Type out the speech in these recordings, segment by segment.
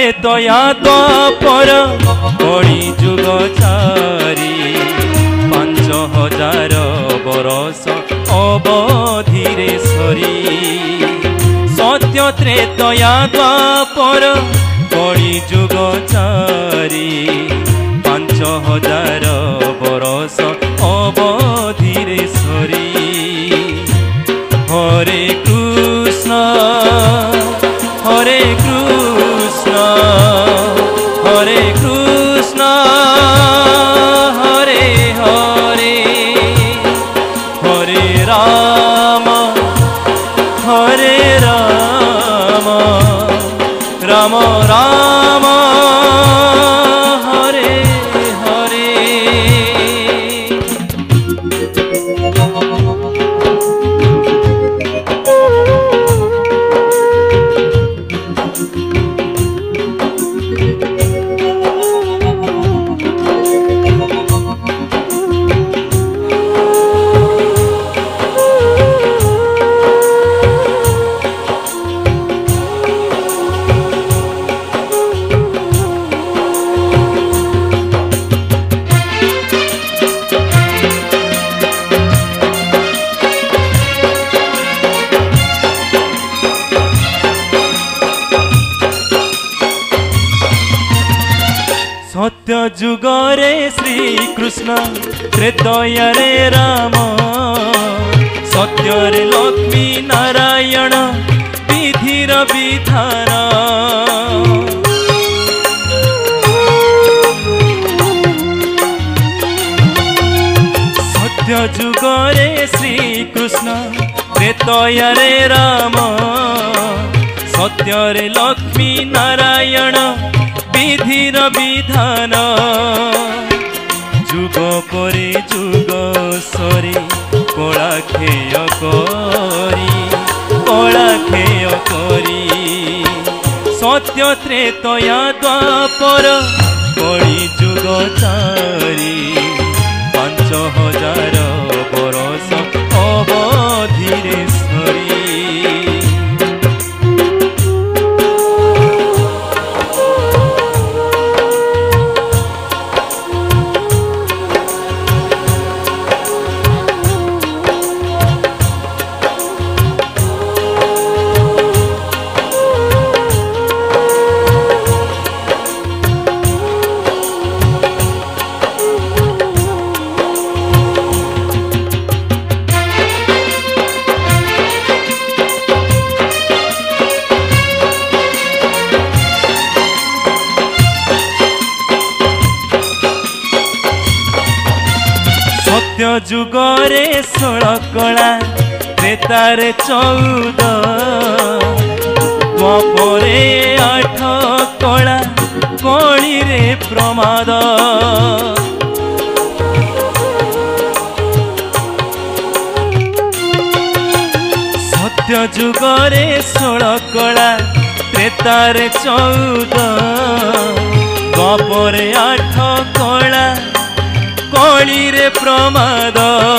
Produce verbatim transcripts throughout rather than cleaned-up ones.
त्रेतया द्वापर कଳି जुग चारि पांच हजार बरस अवधिरे सरी सत्य त्रेतया द्वापर कଳି जुग चारि पांच हजार बरस अवधिरे सरी हरे कृष्ण हरे कृष्ण हरे कृष्ण हरे हरे हरे राम हरे राम राम राम हरे हरे। सत्य जुगरे श्री कृष्ण त्रेतया रे राम सत्य रे लक्ष्मी नारायण विधिर विधान सत्य जुगरे श्री कृष्ण त्रेतया रे राम सत्य रे लक्ष्मी नारायण विधिर विधान जुग परे जुग सरी कला खेय करी कला खेय करी सत्य त्रेतया द्वापर कଳି जुग चारि पांच हजार बरस अवधिरे सरी सत्य जुगरे षोल कला त्रेतारे चौद द्वापरे आठ कला कଳି रे प्रमाद सत्य जुगरे षोल कला त्रेतारे चौद द्वापरे आठ कला कଳି रे प्रमाद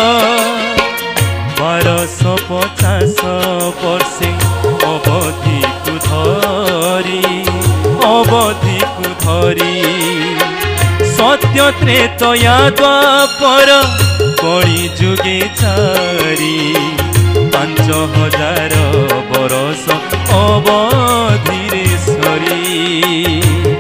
बारश पचास वर्षे अवधि को धरी अवधि को धरी सत्य त्रेतया द्वापर कଳି जुगे चारि पांच हजार बरस अवधिरे सरी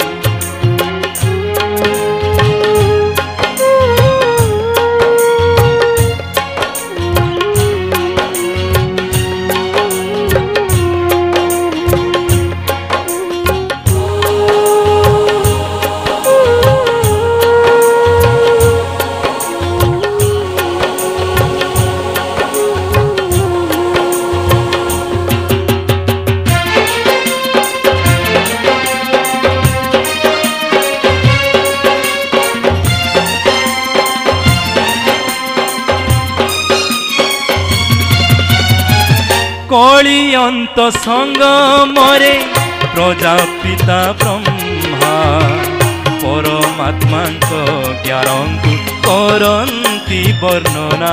कଳି अंत संगमरे प्रजापिता ब्रह्मा परमात्मा ज्ञान करन्ति वर्णना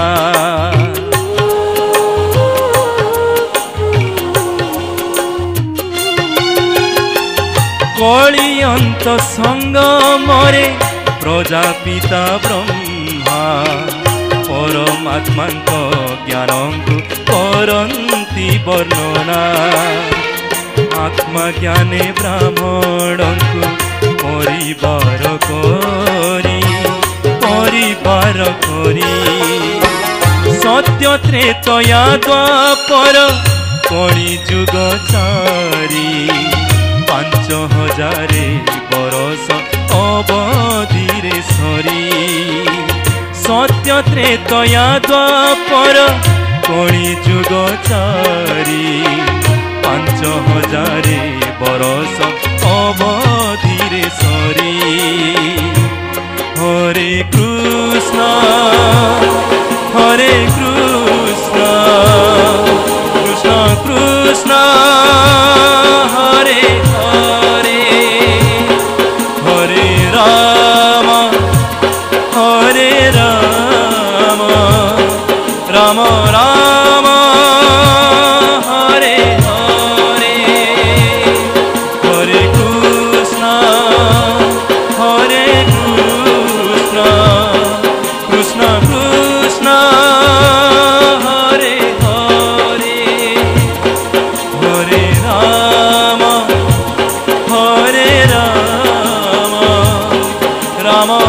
कली अंत संगमरे प्रजापिता ब्रह्मा परमात्मा ज्ञान को करन्ति वर्णना आत्मा ज्ञाने ब्राह्मण को परिवार करी परिवार करी सत्य त्रेतया द्वापर कली जुग चारी पांच हजारे बरस अवधि सरी सत्य त्रेतया द्वापर कली जुग चारी पांच हजारे बरस अवधि सरी हरे कृष्ण हरे कृष्ण कृष्ण कृष्ण हरे हरे हरे राम हरे राम राम राम हरे हरे हरे कृष्ण हरे कृष्ण कृष्ण कृष्ण हरे हरे हरे राम हरे राम राम